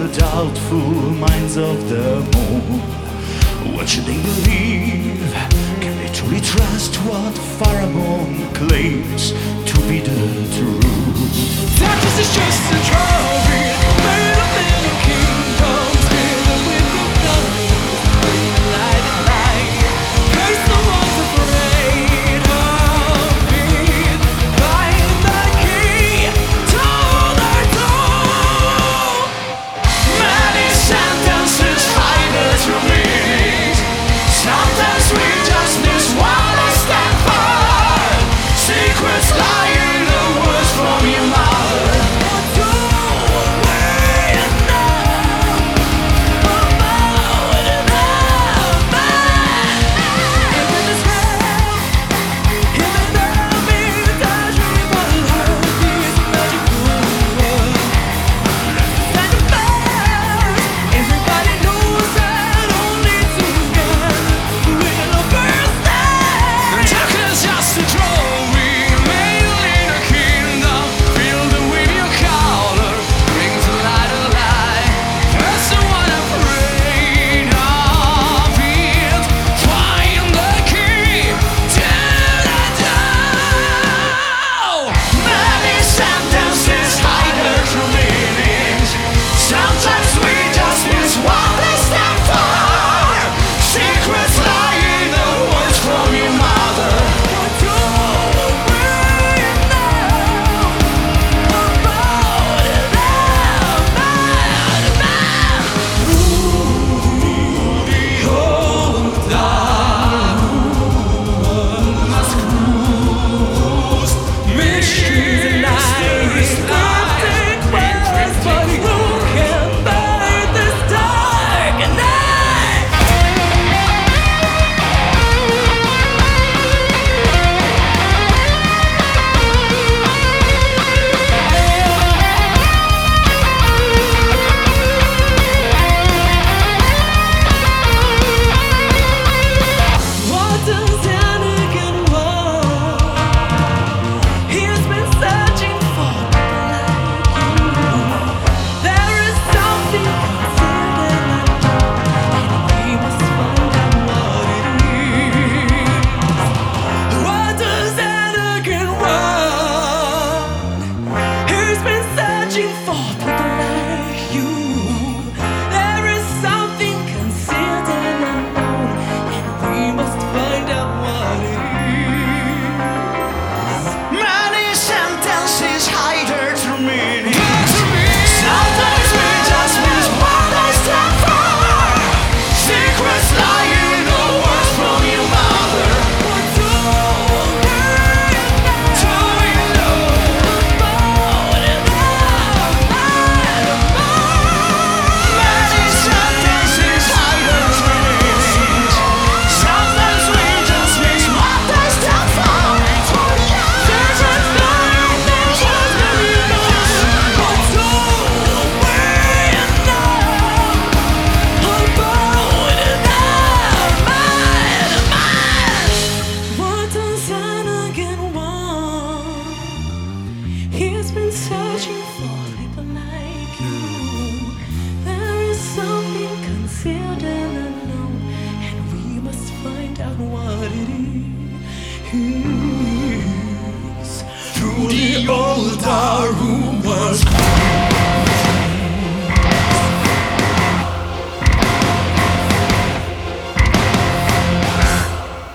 the doubtful minds of the moon. What should they believe? Can they truly trust what Pharamond claims to be the truth? Darkness is just a trophy made of many kingdoms, filled with the colors, light and light. Curse the ones afraid of it. Find the key to their door. Many sentences hide the true meanings. Sometimes we just miss what they stand for. Secrets lie in the words from your mother. What do we know about love? And in this world, even though we touch, we will have this magical world. Stand apart. Everybody knows that only together we'll burst out. Darkness just a drawing, made in a kingdom, filled with your color, brings the light of light. That's the one afraid of it. Find the key to the door. Many sentences hide their true meanings. Sometimes we just miss what they stand for. Secrets lie in the words from your mother. What do we know about love? Rudy old must cruise. Mischief night, nothing worse, but who can bear this dark night? What does Anakin want? He's been searching for people like you. There is something concealed and unknown, and we must find out what it is. What does Anakin want? He's been searching for people like you. There is something concealed and unknown, and we must find out what it is. Many sentences hide their true meaning. Sometimes we just miss what they stand for. Secrets lie in the words from your mother. What do we know about love? Many sentences hide their true meanings. Sometimes we just miss what they stand for. Secrets lie in the words from your mother. What do we know about love? What does Anakin want? He's been searching for people like you. There is something concealed and unknown, and we must find out what it is. Through the old dark